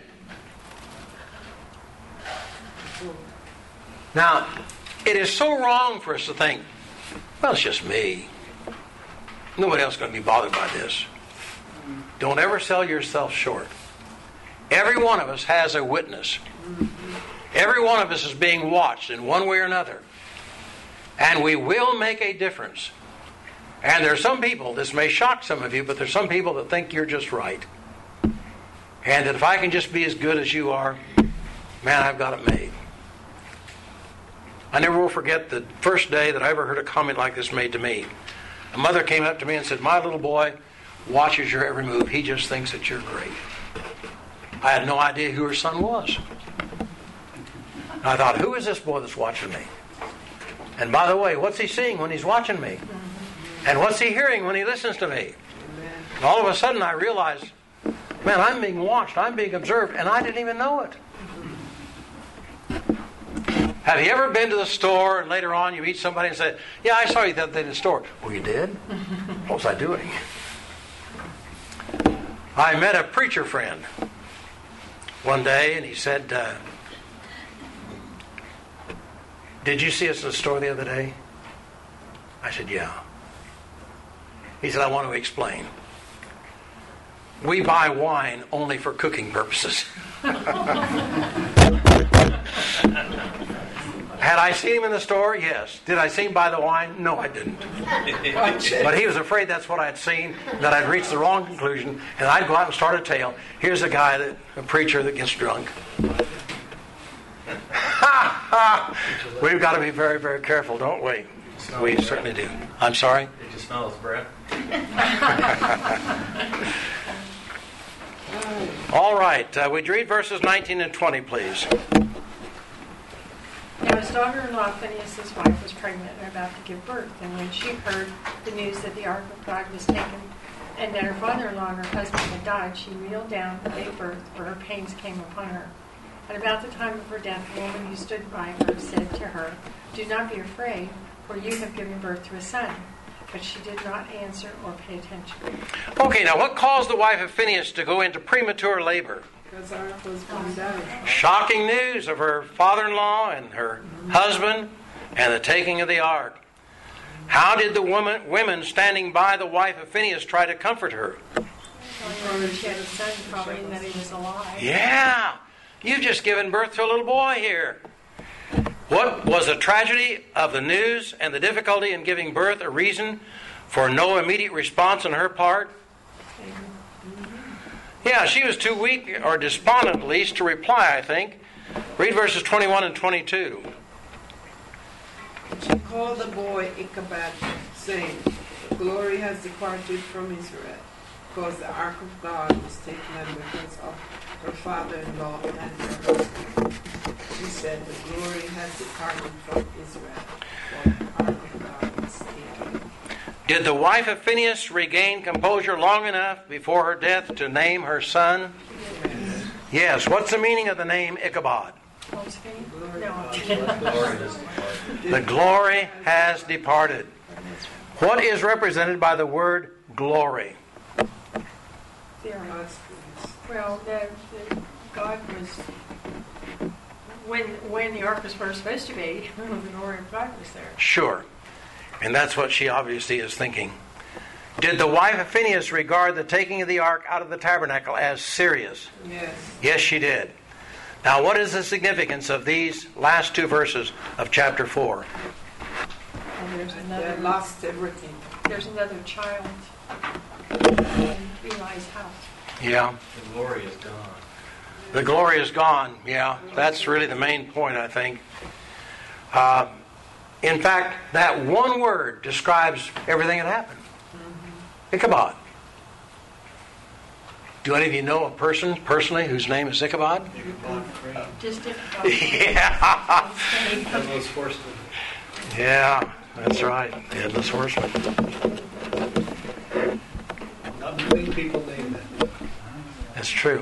Now, it is so wrong for us to think, well, it's just me. Nobody else is going to be bothered by this. Don't ever sell yourself short. Every one of us has a witness. Every one of us is being watched in one way or another. And we will make a difference. And there are some people, this may shock some of you, but there's some people that think you're just right. And that if I can just be as good as you are, man, I've got it made. I never will forget the first day that I ever heard a comment like this made to me. A mother came up to me and said, my little boy watches your every move. He just thinks that you're great. I had no idea who her son was. I thought, who is this boy that's watching me? And by the way, what's he seeing when he's watching me? And what's he hearing when he listens to me? And all of a sudden I realized, man, I'm being watched, I'm being observed, and I didn't even know it. Have you ever been to the store and later on you meet somebody and say, yeah, I saw you that day in the store. Well, you did? What was I doing? I met a preacher friend one day and he said, uh, did you see us in the store the other day? I said, yeah. He said, I want to explain. We buy wine only for cooking purposes. Had I seen him in the store? Yes. Did I see him buy the wine? No, I didn't. But he was afraid that's what I'd seen, that I'd reached the wrong conclusion, and I'd go out and start a tale. Here's a guy, that, a preacher that gets drunk. We've got to be very, very careful, don't we? We certainly do. I'm sorry? Did you smell his breath? All right. Uh, would you read verses nineteen and twenty, please? Now his daughter-in-law, Phinehas' wife, was pregnant and about to give birth. And when she heard the news that the ark of God was taken and that her father-in-law and her husband had died, she kneeled down and gave birth, for her pains came upon her. And about the time of her death, a woman who stood by her said to her, do not be afraid, for you have given birth to a son. But she did not answer or pay attention. Okay, now what caused the wife of Phinehas to go into premature labor? Because our husband died. Shocking news of her father-in-law and her husband and the taking of the ark. How did the woman, women standing by the wife of Phinehas try to comfort her? She had a son, probably, and that he was alive. Yeah, you've just given birth to a little boy here. What was the tragedy of the news and the difficulty in giving birth a reason for no immediate response on her part? Yeah, she was too weak or despondent at least to reply, I think. Read verses twenty-one and twenty-two. She called the boy Ichabod, saying, glory has departed from Israel, because the ark of God was taken away because of her father-in-law and her husband. She said, the glory has departed from Israel, for the ark of God was taken. Did the wife of Phinehas regain composure long enough before her death to name her son? Yes. Yes. What's the meaning of the name Ichabod? No. The glory has departed. What is represented by the word glory? Well, the, the, God was, when when the ark was first supposed to be, the glory of God was there. Sure. And that's what she obviously is thinking. Did the wife of Phinehas regard the taking of the ark out of the tabernacle as serious? Yes. Yes, she did. Now, what is the significance of these last two verses of chapter four? And there's another, They lost everything. there's another child in Eli's house. Yeah. The glory is gone. The glory is gone. Yeah, that's really the main point, I think. Uh, in fact, that one word describes everything that happened. Ichabod. Do any of you know a person personally whose name is Ichabod? Just Ichabod. Yeah. Headless horseman. Yeah, that's right. The Headless Horseman. Not many people name that. That's true.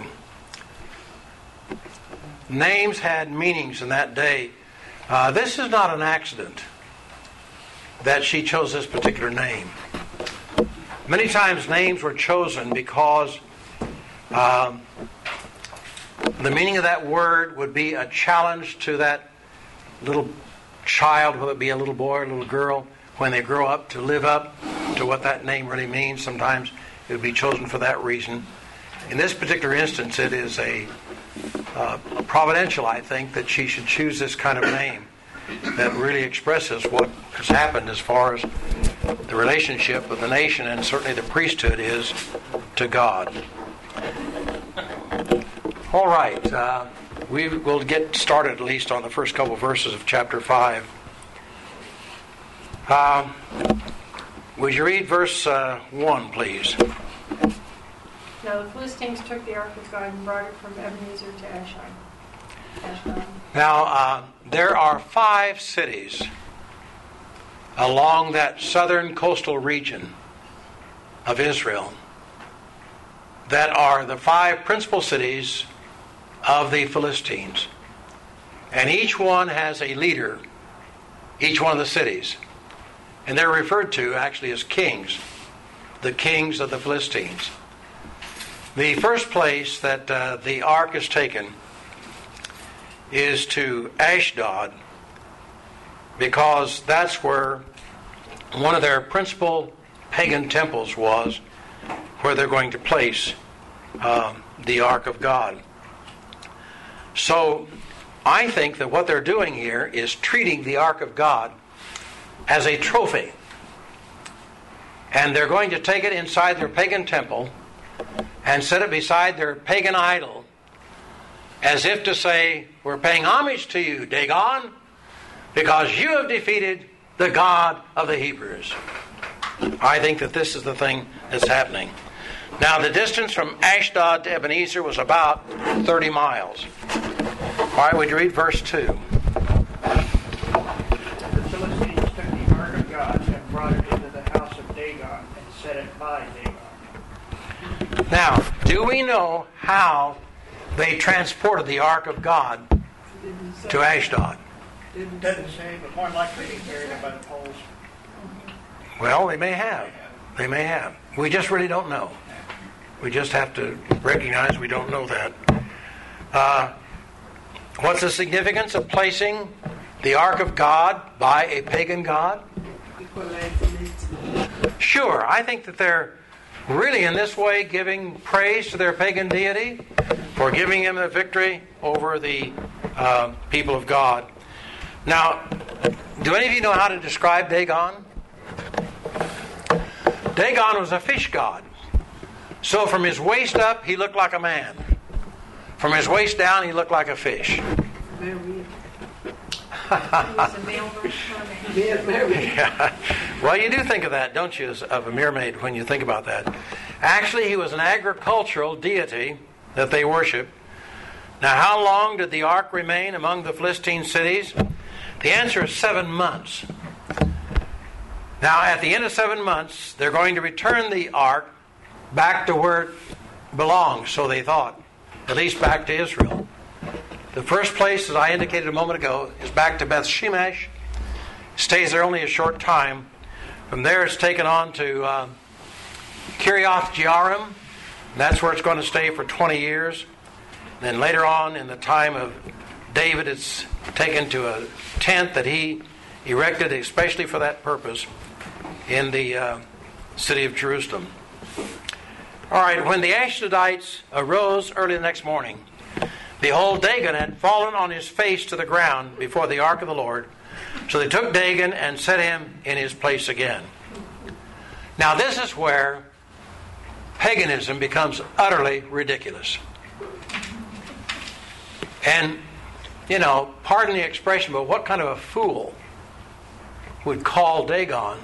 Names had meanings in that day. Uh, this is not an accident that she chose this particular name. Many times names were chosen because um, the meaning of that word would be a challenge to that little child, whether it be a little boy or a little girl, when they grow up to live up to what that name really means. Sometimes it would be chosen for that reason. In this particular instance, it is a uh, providential, I think, that she should choose this kind of name that really expresses what has happened as far as the relationship of the nation and certainly the priesthood is to God. All right. Uh, we will get started at least on the first couple verses of chapter five. Uh, would you read verse uh, one, please? Now the Philistines took the ark of God and brought it from Ebenezer to Ashdod. Ashdod. Now, uh, there are five cities along that southern coastal region of Israel that are the five principal cities of the Philistines. And each one has a leader, each one of the cities. And they're referred to actually as kings, the kings of the Philistines. The first place that uh, the ark is taken is to Ashdod, because that's where one of their principal pagan temples was, where they're going to place uh, the ark of God. So I think that what they're doing here is treating the ark of God as a trophy. And they're going to take it inside their pagan temple and set it beside their pagan idol, as if to say, we're paying homage to you, Dagon, because you have defeated the God of the Hebrews. I think that this is the thing that's happening. Now, the distance from Ashdod to Ebenezer was about thirty miles. All right, would you read verse two? The Philistines took the ark of God and brought it into the house of Dagon and set it by Dagon. Now, do we know how they transported the ark of God to Ashdod? It doesn't say, but more likely they carried it by the poles. Well, they may have. They may have. We just really don't know. We just have to recognize we don't know that. Uh, what's the significance of placing the ark of God by a pagan god? Sure, I think that they're really in this way giving praise to their pagan deity for giving him the victory over the uh, people of God. Now, do any of you know how to describe Dagon? Dagon was a fish god. So from his waist up, he looked like a man. From his waist down, he looked like a fish. Mermaid. He was a male mermaid. Mermaid. Yeah. Well, you do think of that, don't you, as- of a mermaid when you think about that. Actually, he was an agricultural deity that they worshiped. Now, how long did the ark remain among the Philistine cities? The answer is seven months. Now, at the end of seven months, they're going to return the ark back to where it belongs, so they thought, at least back to Israel. The first place, as I indicated a moment ago, is back to Beth Shemesh. Stays there only a short time. From there, it's taken on to uh, Kirioth Jearim. That's where it's going to stay for twenty years. Then later on, in the time of David, it's taken to a tent that he erected especially for that purpose in the uh, city of Jerusalem. All right, when the Ashdodites arose early the next morning, behold, Dagon had fallen on his face to the ground before the ark of the Lord. So they took Dagon and set him in his place again. Now this is where paganism becomes utterly ridiculous. And, you know, pardon the expression, but what kind of a fool would call Dagon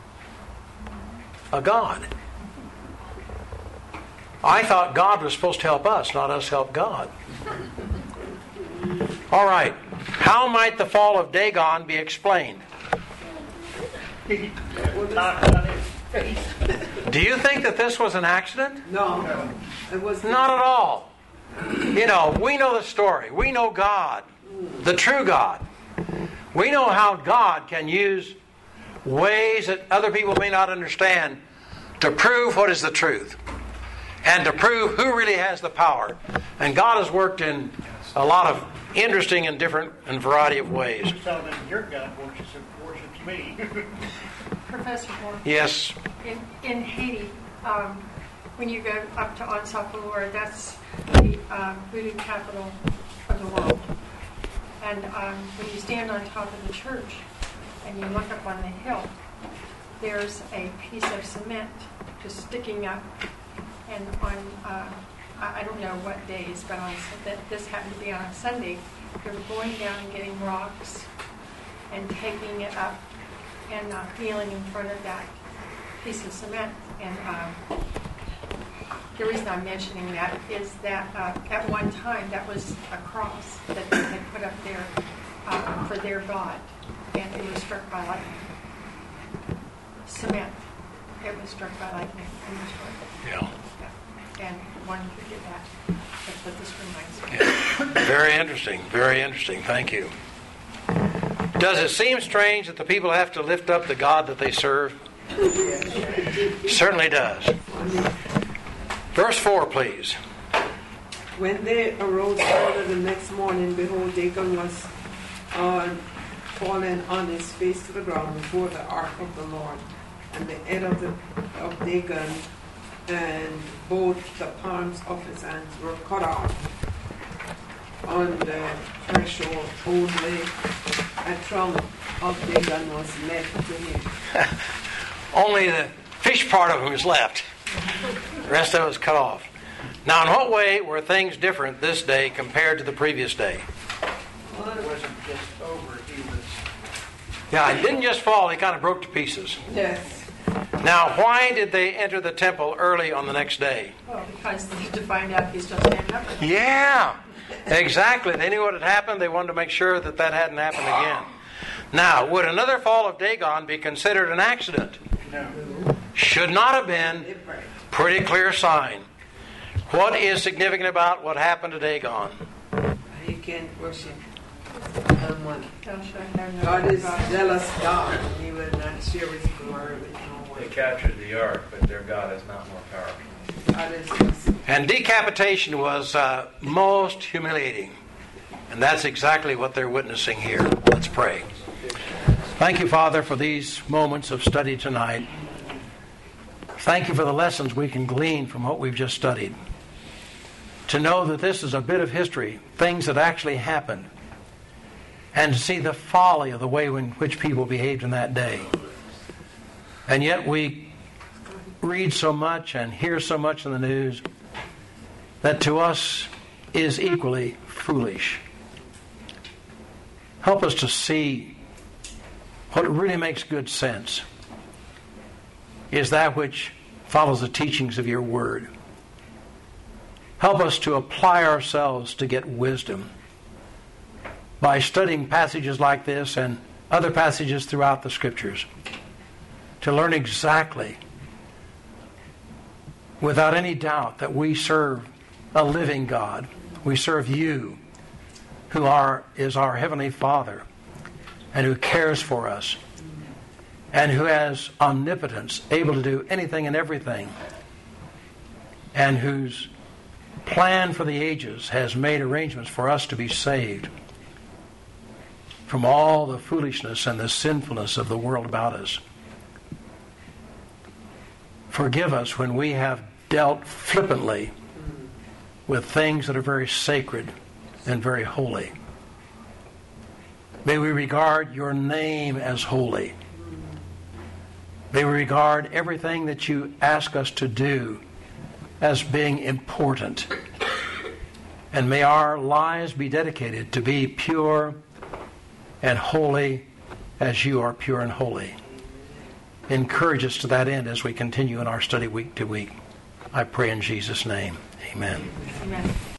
a god? I thought God was supposed to help us, not us help God. All right. How might the fall of Dagon be explained? Knocked on his face. Do you think that this was an accident? No, it was Not at all. You know, we know the story. We know God, the true God. We know how God can use ways that other people may not understand to prove what is the truth and to prove who really has the power. And God has worked in a lot of interesting and different and variety of ways. You tell them your God worships, worships me. Professor Moore, Yes. in, in Haiti, um, when you go up to Ansapalora, that's the um, voodoo capital of the world. And um, when you stand on top of the church and you look up on the hill, there's a piece of cement just sticking up. And on, uh, I I don't know what days, but on that this happened to be on a Sunday, they were going down and getting rocks and taking it up and uh, kneeling in front of that piece of cement. And um, the reason I'm mentioning that is that uh, at one time that was a cross that they had put up there uh, for their God, and it was struck by lightning. Cement. It was struck by lightning and destroyed. Yeah. Yeah. And one could get that. That's what this reminds me. Yeah. Very interesting. Very interesting. Thank you. Does it seem strange that the people have to lift up the God that they serve? Certainly does. Verse four, please. When they arose early the next morning, behold, Dagon was uh, fallen on his face to the ground before the ark of the Lord. And the head of, the, of Dagon and both the palms of his hands were cut off. On the threshold only a trunk of Dagon was left to him. Only the fish part of him is left. The rest of it was cut off. Now, in what way were things different this day compared to the previous day? Well, it wasn't just over. He was. Yeah, it didn't just fall, he kind of broke to pieces. Yes. Now, why did they enter the temple early on the next day? Well, because they need to find out if he's still standing up. Yeah, exactly. They knew what had happened. They wanted to make sure that that hadn't happened again. Now, would another fall of Dagon be considered an accident? No. Should not have been. Pretty clear sign. What is significant about what happened to Dagon? He can't worship someone. They'll show him no God is God. jealous God. He will not share his glory with no They one. captured the ark, but their God is not more powerful. God is just. And decapitation was uh, most humiliating. And that's exactly what they're witnessing here. Let's pray. Thank you, Father, for these moments of study tonight. Thank you for the lessons we can glean from what we've just studied. To know that this is a bit of history, things that actually happened, and to see the folly of the way in which people behaved in that day. And yet we read so much and hear so much in the news that to us is equally foolish. Help us to see what really makes good sense is that which follows the teachings of your word. Help us to apply ourselves to get wisdom by studying passages like this and other passages throughout the Scriptures, to learn exactly, without any doubt, that we serve a living God. We serve you, who are is our Heavenly Father, and who cares for us, and who has omnipotence, able to do anything and everything, and whose plan for the ages has made arrangements for us to be saved from all the foolishness and the sinfulness of the world about us. Forgive us when we have dealt flippantly with things that are very sacred and very holy. May we regard your name as holy. May we regard everything that you ask us to do as being important. And may our lives be dedicated to be pure and holy as you are pure and holy. Encourage us to that end as we continue in our study week to week. I pray in Jesus' name. Amen. Amen.